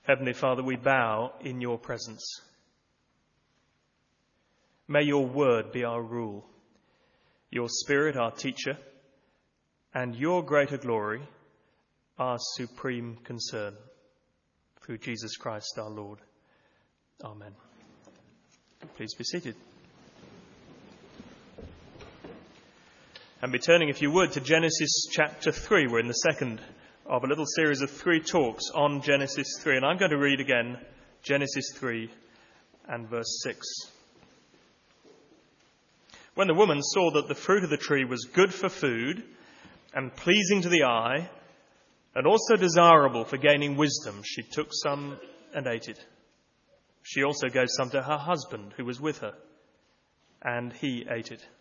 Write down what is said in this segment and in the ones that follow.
Heavenly Father, we bow in your presence. May your word be our rule, your Spirit our teacher, and your greater glory our supreme concern. Through Jesus Christ our Lord. Amen. Please be seated. And be turning, if you would, to Genesis chapter 3. We're in the second of a little series of 3 talks on Genesis 3. And I'm going to read again Genesis 3 and verse 6. When the woman saw that the fruit of the tree was good for food and pleasing to the eye and also desirable for gaining wisdom, she took some and ate it. She also gave some to her husband who was with her, and he ate it.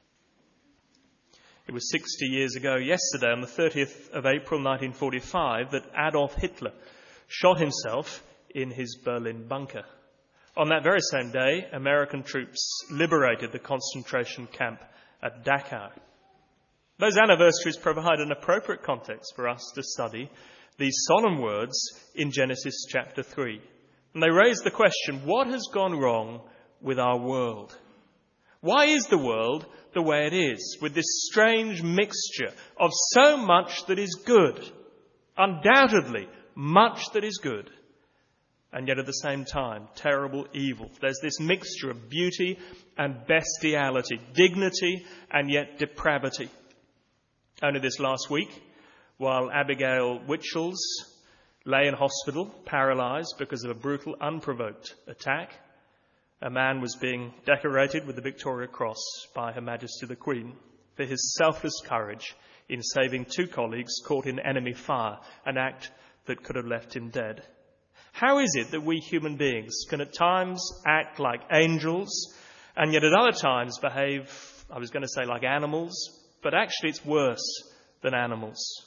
It was 60 years ago yesterday, on the 30th of April 1945, that Adolf Hitler shot himself in his Berlin bunker. On that very same day, American troops liberated the concentration camp at Dachau. Those anniversaries provide an appropriate context for us to study these solemn words in Genesis chapter 3. And they raise the question, what has gone wrong with our world? Why is the world the way it is, with this strange mixture of so much that is good, undoubtedly much that is good, and yet at the same time terrible evil? There's this mixture of beauty and bestiality, dignity and yet depravity. Only this last week, while Abigail Witchells lay in hospital, paralysed because of a brutal, unprovoked attack, a man was being decorated with the Victoria Cross by Her Majesty the Queen for his selfless courage in saving 2 colleagues caught in enemy fire, an act that could have left him dead. How is it that we human beings can at times act like angels and yet at other times behave, I was going to say like animals, but actually it's worse than animals?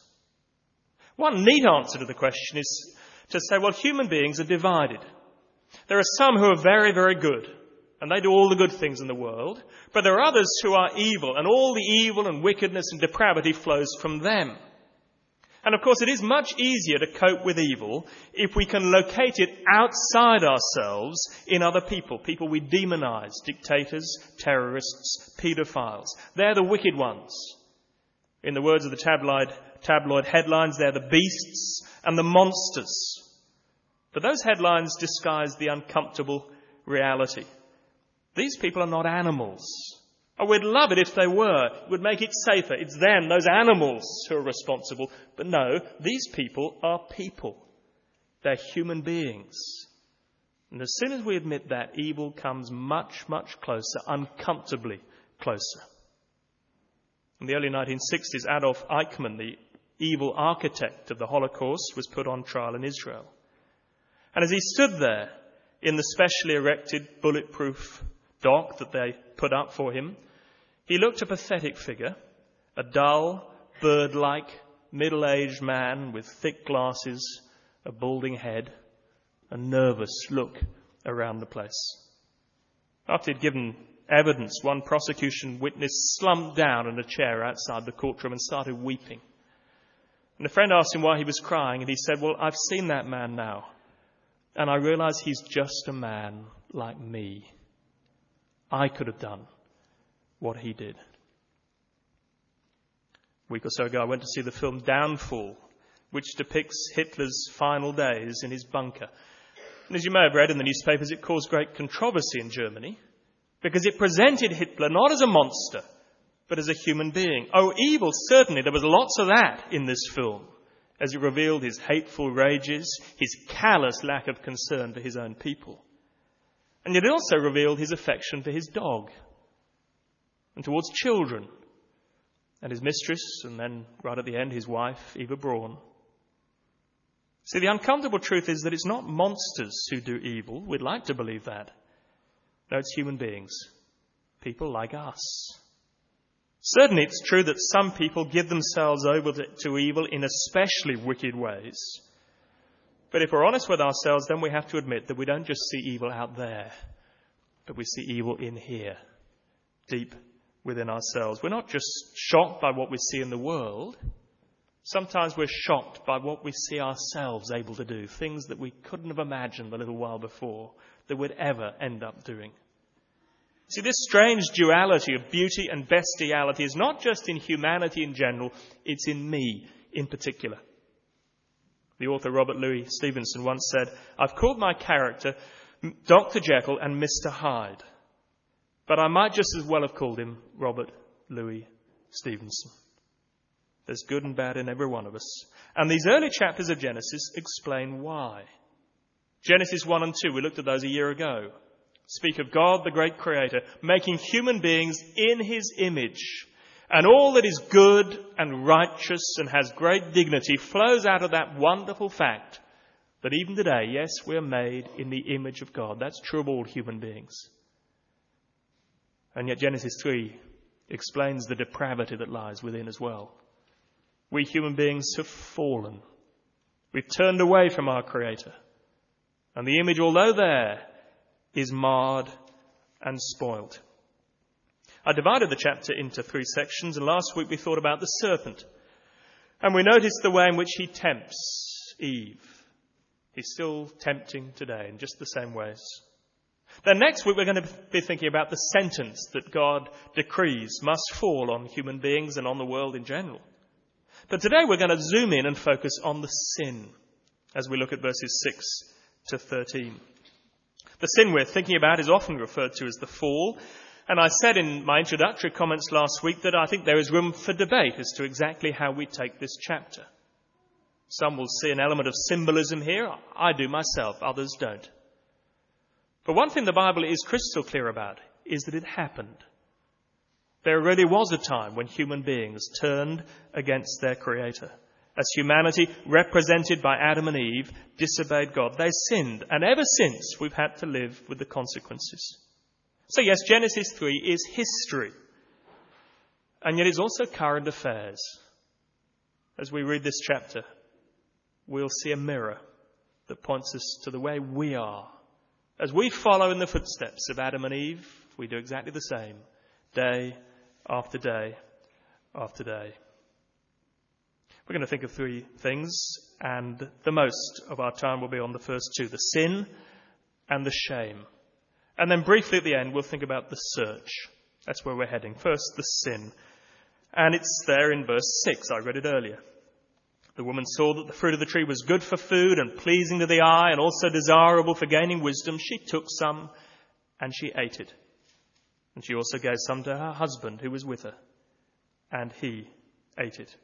One neat answer to the question is to say, well, human beings are divided. There are some who are very, very good, and they do all the good things in the world, but there are others who are evil, and all the evil and wickedness and depravity flows from them. And of course, it is much easier to cope with evil if we can locate it outside ourselves in other people, people we demonize, dictators, terrorists, paedophiles. They're the wicked ones. In the words of the tabloid headlines, they're the beasts and the monsters. But those headlines disguise the uncomfortable reality. These people are not animals. Oh, we'd love it if they were. It would make it safer. It's them, those animals, who are responsible. But no, these people are people. They're human beings. And as soon as we admit that, evil comes much, much closer, uncomfortably closer. In the early 1960s, Adolf Eichmann, the evil architect of the Holocaust, was put on trial in Israel. And as he stood there in the specially erected bulletproof dock that they put up for him, he looked a pathetic figure, a dull, bird-like, middle-aged man with thick glasses, a balding head, a nervous look around the place. After he'd given evidence, one prosecution witness slumped down in a chair outside the courtroom and started weeping. And a friend asked him why he was crying, and he said, well, I've seen that man now, and I realise he's just a man like me. I could have done what he did. A week or so ago, I went to see the film Downfall, which depicts Hitler's final days in his bunker. And as you may have read in the newspapers, it caused great controversy in Germany because it presented Hitler not as a monster, but as a human being. Oh, evil, certainly. There was lots of that in this film, as it revealed his hateful rages, his callous lack of concern for his own people. And yet it also revealed his affection for his dog and towards children and his mistress, and then right at the end, his wife, Eva Braun. See, the uncomfortable truth is that it's not monsters who do evil. We'd like to believe that. No, it's human beings, people like us. Certainly it's true that some people give themselves over to evil in especially wicked ways. But if we're honest with ourselves, then we have to admit that we don't just see evil out there, but we see evil in here, deep within ourselves. We're not just shocked by what we see in the world. Sometimes we're shocked by what we see ourselves able to do, things that we couldn't have imagined a little while before that we'd ever end up doing. See, this strange duality of beauty and bestiality is not just in humanity in general, it's in me in particular. The author Robert Louis Stevenson once said, "I've called my character Dr. Jekyll and Mr. Hyde, but I might just as well have called him Robert Louis Stevenson." There's good and bad in every one of us. And these early chapters of Genesis explain why. Genesis 1 and 2, we looked at those a year ago, speak of God, the great creator, making human beings in his image. And all that is good and righteous and has great dignity flows out of that wonderful fact that even today, yes, we're made in the image of God. That's true of all human beings. And yet Genesis 3 explains the depravity that lies within as well. We human beings have fallen. We've turned away from our Creator. And the image, although there, is marred and spoiled. I divided the chapter into 3 sections, and last week we thought about the serpent. And we noticed the way in which he tempts Eve. He's still tempting today in just the same ways. Then next week we're going to be thinking about the sentence that God decrees must fall on human beings and on the world in general. But today we're going to zoom in and focus on the sin as we look at verses 6 to 13. The sin we're thinking about is often referred to as the fall. And I said in my introductory comments last week that I think there is room for debate as to exactly how we take this chapter. Some will see an element of symbolism here. I do myself, others don't. But one thing the Bible is crystal clear about is that it happened. There really was a time when human beings turned against their Creator. As humanity, represented by Adam and Eve, disobeyed God. They sinned, and ever since we've had to live with the consequences. So yes, Genesis 3 is history, and yet it's also current affairs. As we read this chapter, we'll see a mirror that points us to the way we are. As we follow in the footsteps of Adam and Eve, we do exactly the same, day after day after day. We're going to think of 3 things, and the most of our time will be on the first 2, the sin and the shame. And then briefly at the end, we'll think about the search. That's where we're heading. First, the sin. And it's there in verse 6. I read it earlier. The woman saw that the fruit of the tree was good for food and pleasing to the eye and also desirable for gaining wisdom. She took some and she ate it. And she also gave some to her husband who was with her, and he ate it.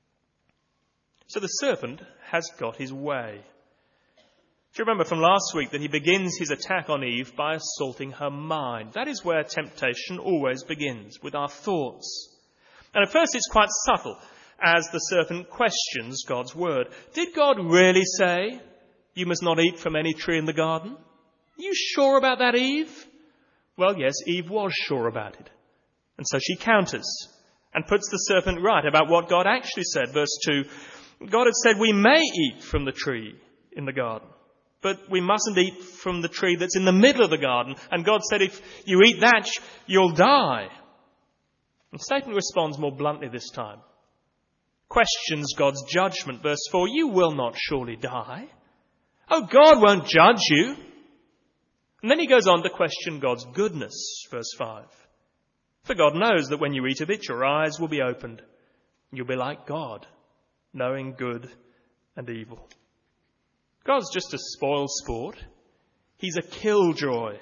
So the serpent has got his way. Do you remember from last week that he begins his attack on Eve by assaulting her mind? That is where temptation always begins, with our thoughts. And at first it's quite subtle, as the serpent questions God's word. Did God really say, "You must not eat from any tree in the garden"? Are you sure about that, Eve? Well, yes, Eve was sure about it. And so she counters and puts the serpent right about what God actually said. Verse 2, God had said we may eat from the tree in the garden, but we mustn't eat from the tree that's in the middle of the garden. And God said if you eat that, you'll die. And Satan responds more bluntly this time. Questions God's judgment. Verse 4, you will not surely die. Oh, God won't judge you. And then he goes on to question God's goodness. Verse 5. For God knows that when you eat of it, your eyes will be opened. You'll be like God, knowing good and evil. God's just a spoil sport. He's a killjoy.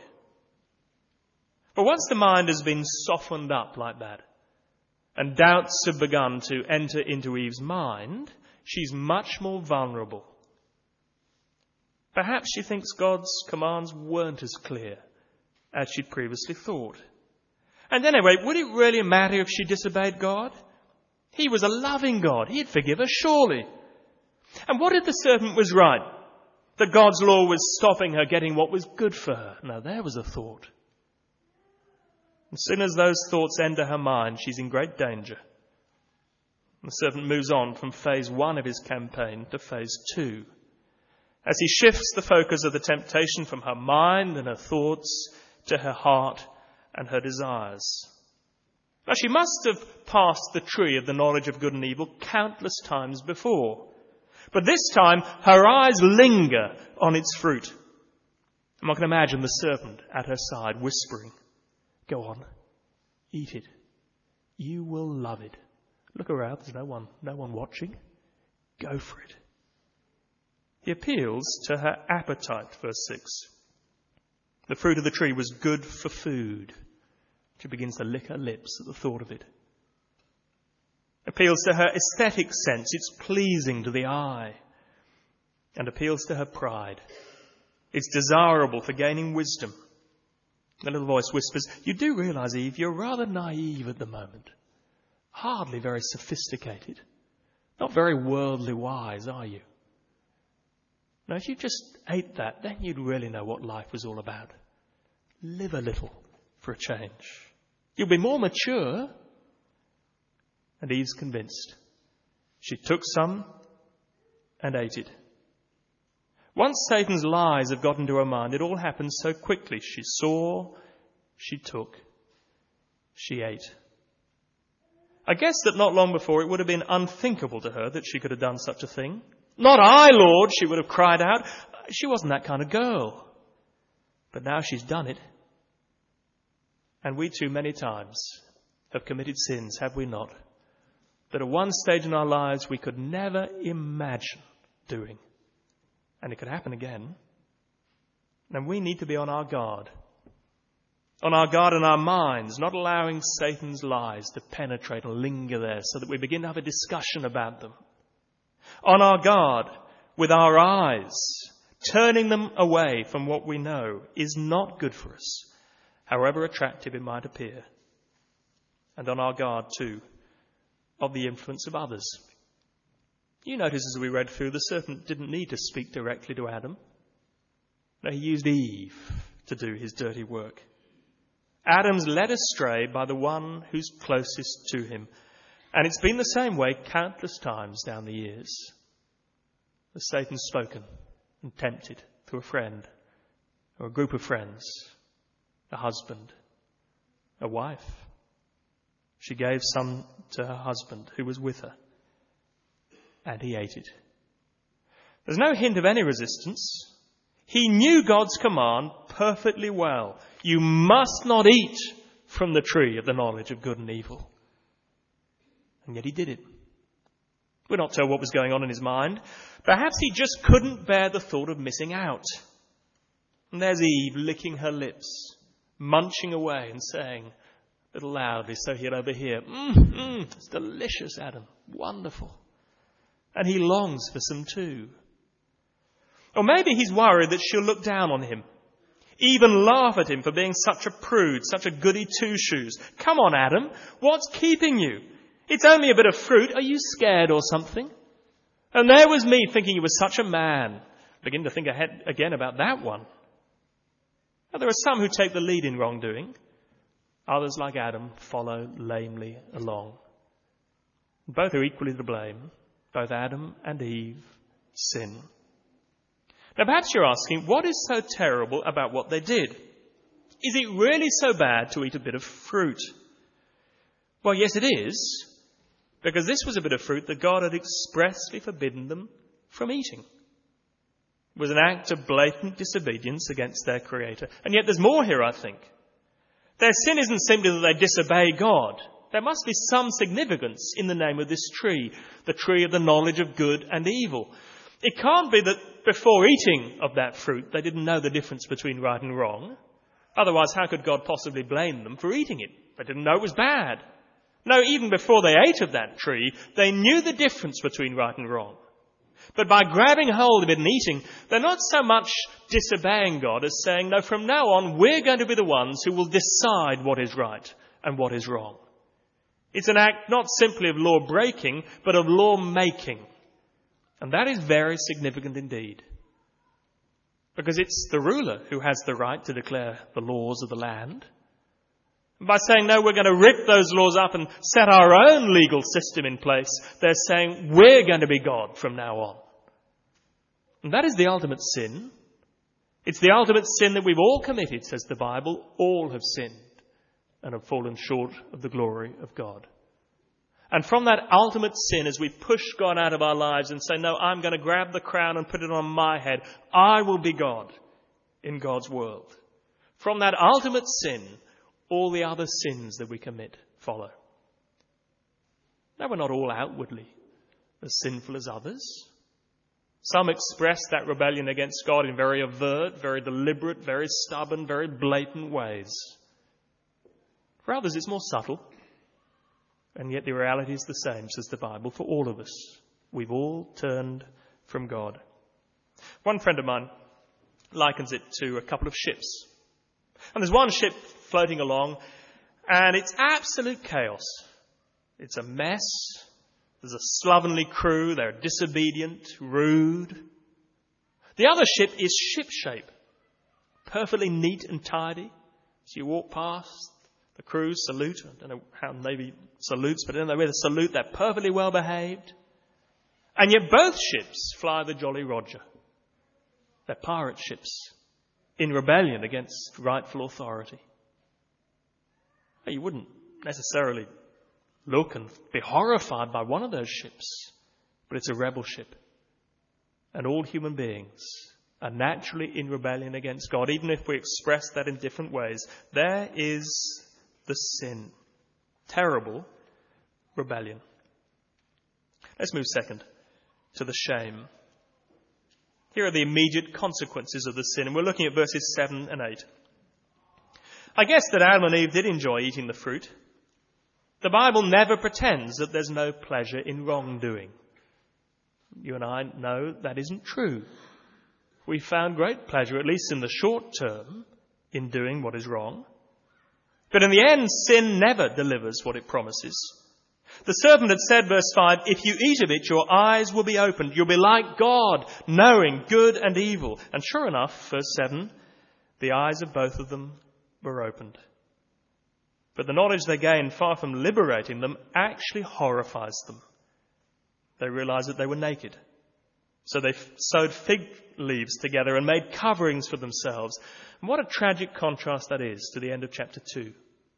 But once the mind has been softened up like that, and doubts have begun to enter into Eve's mind, she's much more vulnerable. Perhaps she thinks God's commands weren't as clear as she'd previously thought. And anyway, would it really matter if she disobeyed God? He was a loving God. He'd forgive her, surely. And what if the serpent was right? That God's law was stopping her getting what was good for her? Now, there was a thought. As soon as those thoughts enter her mind, she's in great danger. The serpent moves on from phase 1 of his campaign to phase 2. As he shifts the focus of the temptation from her mind and her thoughts to her heart and her desires. Now, she must have passed the tree of the knowledge of good and evil countless times before. But this time, her eyes linger on its fruit. And I can imagine the serpent at her side whispering, "Go on, eat it. You will love it. Look around, there's no one watching. Go for it." He appeals to her appetite, verse 6. The fruit of the tree was good for food. She begins to lick her lips at the thought of it. Appeals to her aesthetic sense. It's pleasing to the eye. And appeals to her pride. It's desirable for gaining wisdom. The little voice whispers, "You do realize, Eve, you're rather naive at the moment. Hardly very sophisticated. Not very worldly wise, are you? Now, if you just ate that, then you'd really know what life was all about. Live a little for a change. You'll be more mature." And Eve's convinced. She took some and ate it. Once Satan's lies have got into her mind, it all happens so quickly. She saw, she took, she ate. I guess that not long before it would have been unthinkable to her that she could have done such a thing. "Not I, Lord," she would have cried out. She wasn't that kind of girl. But now she's done it. And we too many times have committed sins, have we not? That at one stage in our lives we could never imagine doing. And it could happen again. And we need to be on our guard. On our guard in our minds, not allowing Satan's lies to penetrate and linger there so that we begin to have a discussion about them. On our guard with our eyes, turning them away from what we know is not good for us, however attractive it might appear. And on our guard, too, of the influence of others. You notice as we read through, the serpent didn't need to speak directly to Adam. No, he used Eve to do his dirty work. Adam's led astray by the one who's closest to him. And it's been the same way countless times down the years. As Satan's spoken and tempted through a friend or a group of friends, a husband, a wife. She gave some to her husband who was with her, and he ate it. There's no hint of any resistance. He knew God's command perfectly well. You must not eat from the tree of the knowledge of good and evil. And yet he did it. We're not told what was going on in his mind. Perhaps he just couldn't bear the thought of missing out. And there's Eve licking her lips, munching away and saying, a little loudly so he'd overhear, "It's delicious, Adam. Wonderful." And he longs for some too. Or maybe he's worried that she'll look down on him, even laugh at him for being such a prude, such a goody two-shoes. "Come on, Adam, what's keeping you? It's only a bit of fruit. Are you scared or something?" And there was me thinking he was such a man. Begin to think ahead again about that one. Now, there are some who take the lead in wrongdoing. Others, like Adam, follow lamely along. Both are equally to blame. Both Adam and Eve sin. Now, perhaps you're asking, what is so terrible about what they did? Is it really so bad to eat a bit of fruit? Well, yes, it is, because this was a bit of fruit that God had expressly forbidden them from eating. It was an act of blatant disobedience against their Creator. And yet there's more here, I think. Their sin isn't simply that they disobey God. There must be some significance in the name of this tree, the tree of the knowledge of good and evil. It can't be that before eating of that fruit, they didn't know the difference between right and wrong. Otherwise, how could God possibly blame them for eating it? They didn't know it was bad. No, even before they ate of that tree, they knew the difference between right and wrong. But by grabbing hold of it and eating, they're not so much disobeying God as saying, no, from now on, we're going to be the ones who will decide what is right and what is wrong. It's an act not simply of law breaking, but of law making. And that is very significant indeed. Because it's the ruler who has the right to declare the laws of the land. And by saying, no, we're going to rip those laws up and set our own legal system in place, they're saying we're going to be God from now on. And that is the ultimate sin. It's the ultimate sin that we've all committed, says the Bible. All have sinned and have fallen short of the glory of God. And from that ultimate sin, as we push God out of our lives and say, no, I'm going to grab the crown and put it on my head, I will be God in God's world. From that ultimate sin, all the other sins that we commit follow. Now, we're not all outwardly as sinful as others. Some express that rebellion against God in very overt, very deliberate, very stubborn, very blatant ways. For others, it's more subtle. And yet the reality is the same, says the Bible, for all of us. We've all turned from God. One friend of mine likens it to a couple of ships. And there's one ship floating along, and it's absolute chaos. It's a mess. There's a slovenly crew. They're disobedient, rude. The other ship is shipshape, perfectly neat and tidy. As you walk past, the crew salute. I don't know how Navy salutes, but I don't know where they salute. They're perfectly well behaved. And yet both ships fly the Jolly Roger. They're pirate ships in rebellion against rightful authority. You wouldn't necessarily look and be horrified by one of those ships, but it's a rebel ship. And all human beings are naturally in rebellion against God, even if we express that in different ways. There is the sin. Terrible rebellion. Let's move second to the shame. Here are the immediate consequences of the sin, and we're looking at verses 7 and 8. I guess that Adam and Eve did enjoy eating the fruit. The Bible never pretends that there's no pleasure in wrongdoing. You and I know that isn't true. We found great pleasure, at least in the short term, in doing what is wrong. But in the end, sin never delivers what it promises. The serpent had said, verse 5, if you eat of it, your eyes will be opened. You'll be like God, knowing good and evil. And sure enough, verse 7, the eyes of both of them were opened. But the knowledge they gained, far from liberating them, actually horrifies them. They realized that they were naked. So they sewed fig leaves together and made coverings for themselves. And what a tragic contrast that is to the end of chapter 2.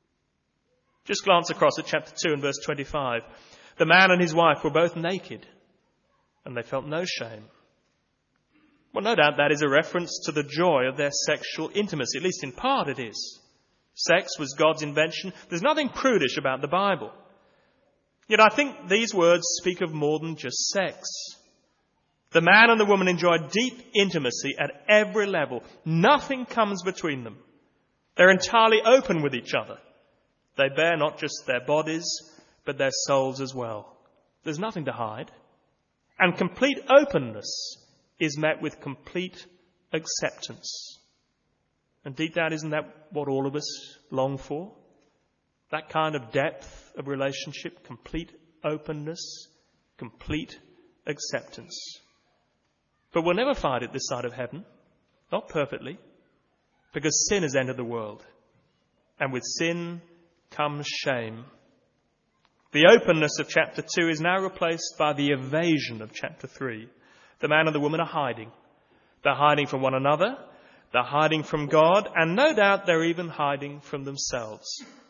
Just glance across at chapter 2 and verse 25. The man and his wife were both naked, and they felt no shame. Well, no doubt that is a reference to the joy of their sexual intimacy. At least in part it is. Sex was God's invention. There's nothing prudish about the Bible. Yet I think these words speak of more than just sex. The man and the woman enjoyed deep intimacy at every level. Nothing comes between them. They're entirely open with each other. They bear not just their bodies, but their souls as well. There's nothing to hide. And complete openness is met with complete acceptance. And deep down, isn't that what all of us long for? That kind of depth of relationship, complete openness, complete acceptance. But we'll never find it this side of heaven. Not perfectly. Because sin has entered the world. And with sin comes shame. The openness of chapter 2 is now replaced by the evasion of chapter 3. The man and the woman are hiding. They're hiding from one another. They're hiding from God. And no doubt they're even hiding from themselves.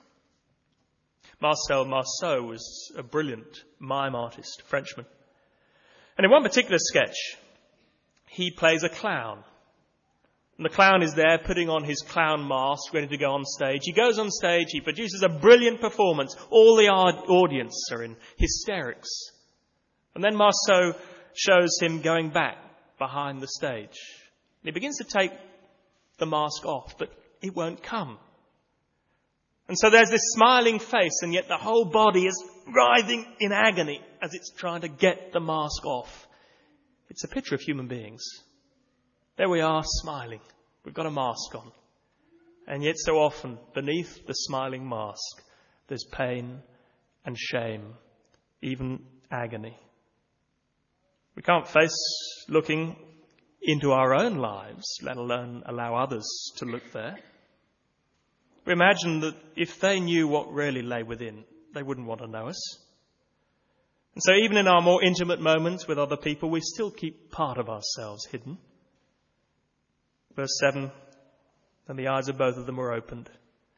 Marcel Marceau was a brilliant mime artist, Frenchman. And in one particular sketch, he plays a clown. And the clown is there putting on his clown mask, ready to go on stage. He goes on stage, he produces a brilliant performance. All the audience are in hysterics. And then Marceau shows him going back behind the stage. And he begins to take the mask off, but it won't come. And so there's this smiling face, and yet the whole body is writhing in agony as it's trying to get the mask off. It's a picture of human beings. There we are, smiling. We've got a mask on. And yet so often, beneath the smiling mask, there's pain and shame, even agony. We can't face looking into our own lives, let alone allow others to look there. We imagine that if they knew what really lay within, they wouldn't want to know us. And so even in our more intimate moments with other people, we still keep part of ourselves hidden. Verse 7, and the eyes of both of them were opened.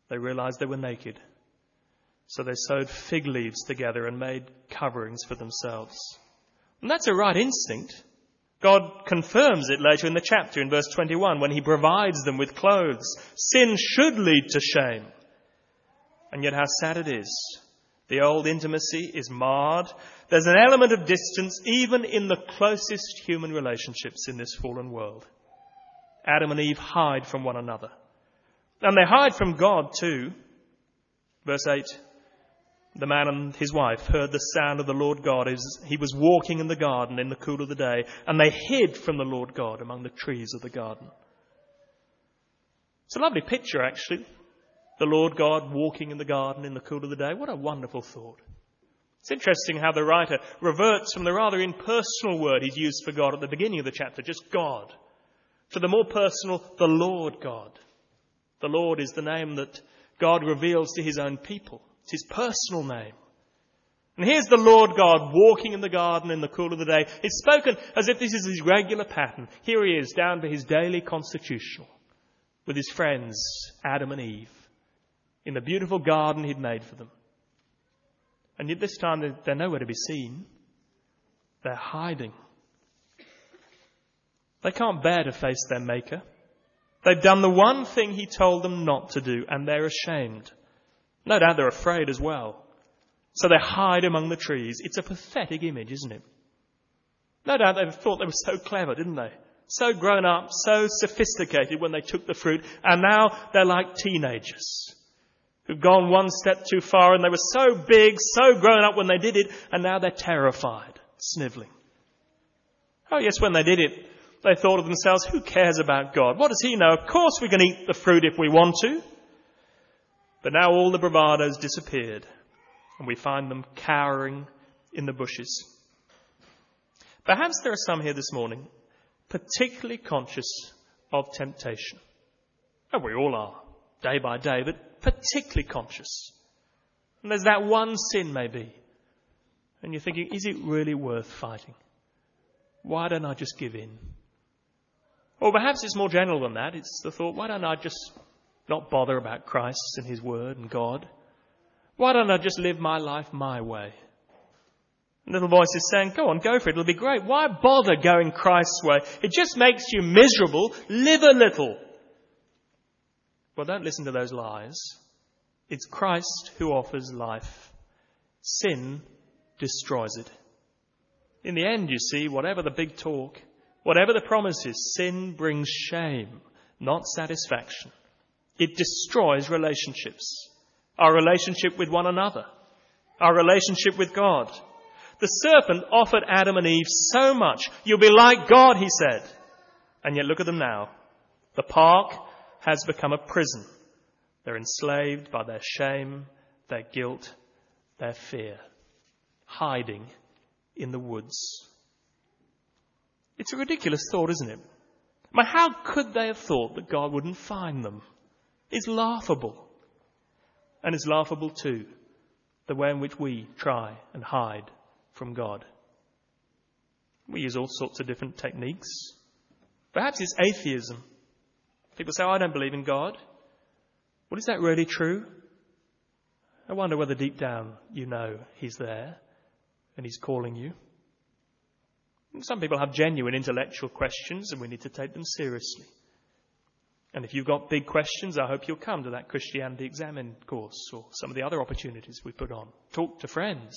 They realized they were naked. So they sewed fig leaves together and made coverings for themselves. And that's a right instinct. God confirms it later in the chapter in verse 21 when he provides them with clothes. Sin should lead to shame. And yet how sad it is. The old intimacy is marred. There's an element of distance even in the closest human relationships in this fallen world. Adam and Eve hide from one another. And they hide from God too. Verse 8, the man and his wife heard the sound of the Lord God as he was walking in the garden in the cool of the day, and they hid from the Lord God among the trees of the garden. It's a lovely picture, actually. The Lord God walking in the garden in the cool of the day. What a wonderful thought. It's interesting how the writer reverts from the rather impersonal word he's used for God at the beginning of the chapter, just God, to the more personal, the Lord God. The Lord is the name that God reveals to his own people. It's his personal name. And here's the Lord God walking in the garden in the cool of the day. It's spoken as if this is his regular pattern. Here he is, down to his daily constitutional, with his friends, Adam and Eve, in the beautiful garden he'd made for them. And yet this time they're nowhere to be seen. They're hiding. They can't bear to face their Maker. They've done the one thing he told them not to do, and they're ashamed. No doubt they're afraid as well. So they hide among the trees. It's a pathetic image, isn't it? No doubt they thought they were so clever, didn't they? So grown up, so sophisticated when they took the fruit, and now they're like teenagers who've gone one step too far, and they were so big, so grown up when they did it, and now they're terrified, snivelling. Oh yes, when they did it, they thought of themselves, who cares about God? What does he know? Of course we can eat the fruit if we want to. But now all the bravado's disappeared, and we find them cowering in the bushes. Perhaps there are some here this morning particularly conscious of temptation. And we all are, day by day, but particularly conscious. And there's that one sin maybe. And you're thinking, is it really worth fighting? Why don't I just give in? Or perhaps it's more general than that. It's the thought, why don't I just not bother about Christ and his word and God? Why don't I just live my life my way? A little voice is saying, go on, go for it. It'll be great. Why bother going Christ's way? It just makes you miserable. Live a little. Well, don't listen to those lies. It's Christ who offers life. Sin destroys it. In the end, you see, whatever the big talk, whatever the promises, sin brings shame, not satisfaction. It destroys relationships. Our relationship with one another. Our relationship with God. The serpent offered Adam and Eve so much. You'll be like God, he said. And yet look at them now. The park has become a prison. They're enslaved by their shame, their guilt, their fear. Hiding in the woods. It's a ridiculous thought, isn't it? I mean, how could they have thought that God wouldn't find them? It's laughable. And it's laughable too, the way in which we try and hide from God. We use all sorts of different techniques. Perhaps it's atheism. People say, I don't believe in God. Well, is that really true? I wonder whether deep down you know he's there and he's calling you. And some people have genuine intellectual questions and we need to take them seriously. And if you've got big questions, I hope you'll come to that Christianity Examined course or some of the other opportunities we put on. Talk to friends.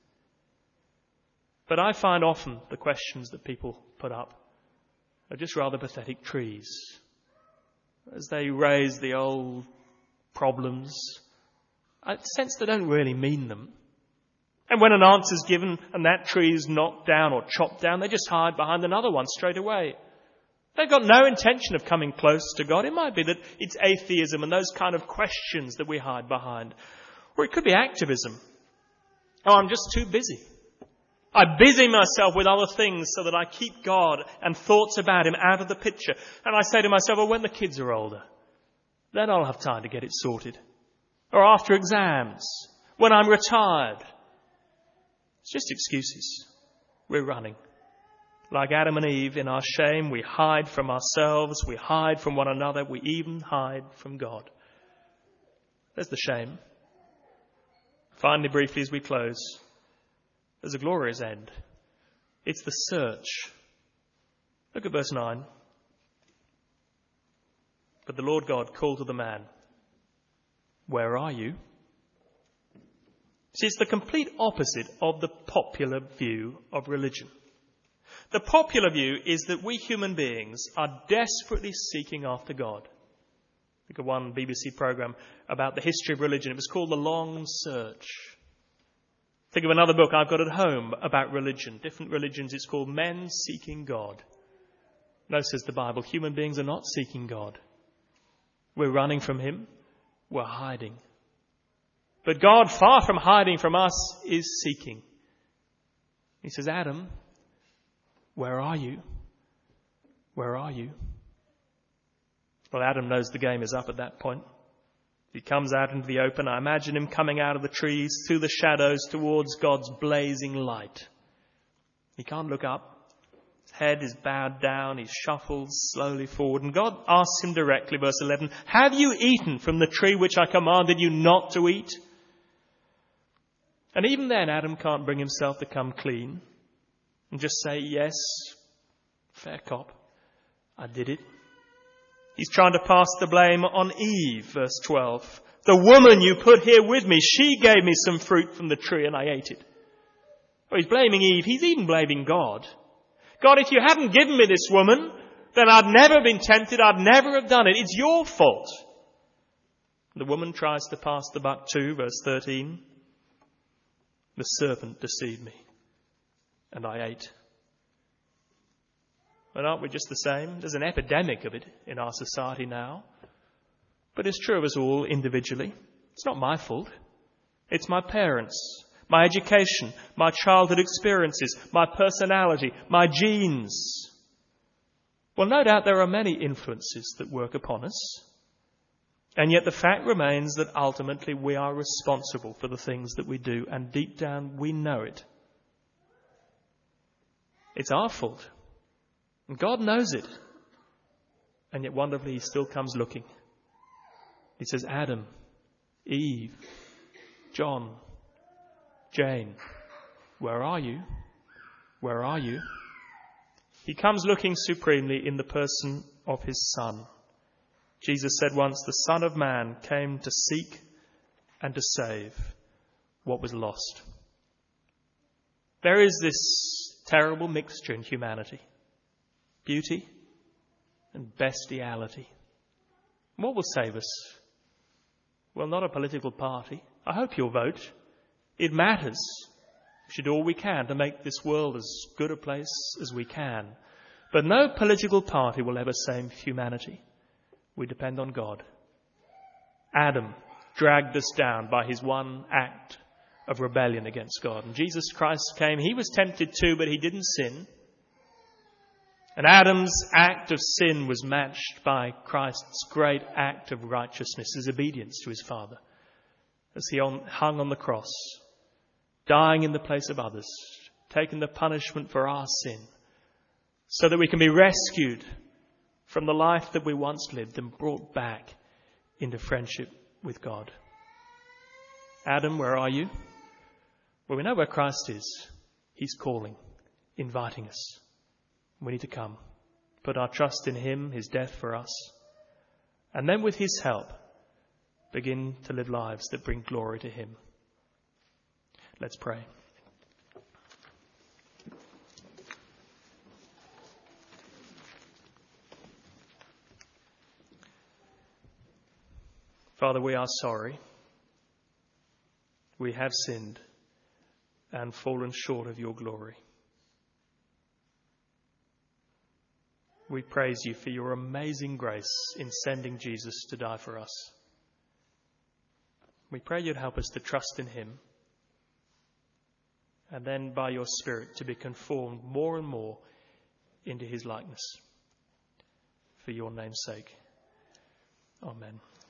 But I find often the questions that people put up are just rather pathetic trees. As they raise the old problems, I sense they don't really mean them. And when an answer's given and that tree is knocked down or chopped down, they just hide behind another one straight away. They've got no intention of coming close to God. It might be that it's atheism and those kind of questions that we hide behind. Or it could be activism. Oh, I'm just too busy. I busy myself with other things so that I keep God and thoughts about him out of the picture. And I say to myself, well, when the kids are older, then I'll have time to get it sorted. Or after exams, when I'm retired. It's just excuses. We're running. Like Adam and Eve, in our shame, we hide from ourselves, we hide from one another, we even hide from God. There's the shame. Finally, briefly as we close, there's a glorious end. It's the search. Look at verse 9. But the Lord God called to the man, "Where are you?" See, it's the complete opposite of the popular view of religion. The popular view is that we human beings are desperately seeking after God. Think of one BBC programme about the history of religion. It was called The Long Search. Think of another book I've got at home about religion, different religions. It's called Men Seeking God. No, says the Bible, human beings are not seeking God. We're running from him. We're hiding. But God, far from hiding from us, is seeking. He says, "Adam, where are you? Where are you?" Well, Adam knows the game is up at that point. He comes out into the open. I imagine him coming out of the trees, through the shadows, towards God's blazing light. He can't look up. His head is bowed down. He shuffles slowly forward. And God asks him directly, verse 11, "Have you eaten from the tree which I commanded you not to eat?" And even then, Adam can't bring himself to come clean and just say, "Yes, fair cop, I did it." He's trying to pass the blame on Eve, verse 12. "The woman you put here with me, she gave me some fruit from the tree and I ate it." Well, he's blaming Eve. He's even blaming God. "God, if you hadn't given me this woman, then I'd never been tempted. I'd never have done it. It's your fault." The woman tries to pass the buck too, verse 13. "The serpent deceived me and I ate." Well, aren't we just the same? There's an epidemic of it in our society now. But it's true of us all individually. It's not my fault. It's my parents, my education, my childhood experiences, my personality, my genes. Well, no doubt there are many influences that work upon us. And yet the fact remains that ultimately we are responsible for the things that we do. And deep down we know it. It's our fault. And God knows it. And yet wonderfully he still comes looking. He says, "Adam, Eve, John, Jane, where are you? Where are you?" He comes looking supremely in the person of his Son. Jesus said once, "The Son of Man came to seek and to save what was lost." There is this terrible mixture in humanity. Beauty and bestiality. What will save us? Well, not a political party. I hope you'll vote. It matters. We should do all we can to make this world as good a place as we can. But no political party will ever save humanity. We depend on God. Adam dragged us down by his one act of rebellion against God. And Jesus Christ came. He was tempted too, but he didn't sin. And Adam's act of sin was matched by Christ's great act of righteousness, his obedience to his Father, as he hung on the cross, dying in the place of others, taking the punishment for our sin, so that we can be rescued from the life that we once lived and brought back into friendship with God. Adam, where are you? Well, we know where Christ is. He's calling, inviting us. We need to come, put our trust in him, his death for us, and then with his help, begin to live lives that bring glory to him. Let's pray. Father, we are sorry. We have sinned and fallen short of your glory. We praise you for your amazing grace in sending Jesus to die for us. We pray you'd help us to trust in him, and then by your Spirit to be conformed more and more into his likeness. For your name's sake. Amen.